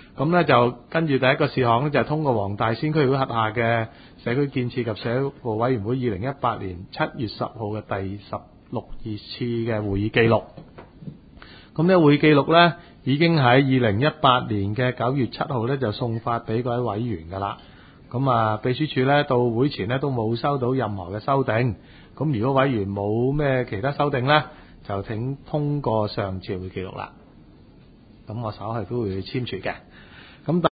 咁咧就跟住第一個事項咧就係通過黃大仙區議會轄下嘅社區建設及社務委員會2018年7月10號嘅第16次嘅會議記錄。咁呢個會議記錄咧已經喺2018年嘅9月7號咧就送發俾各位委員㗎啦。咁啊，秘書處咧到會前咧都冇收到任何嘅修訂。咁如果委員冇咩其他修訂咧，就請通過上次會記錄啦。咁我稍後都會簽署嘅。咁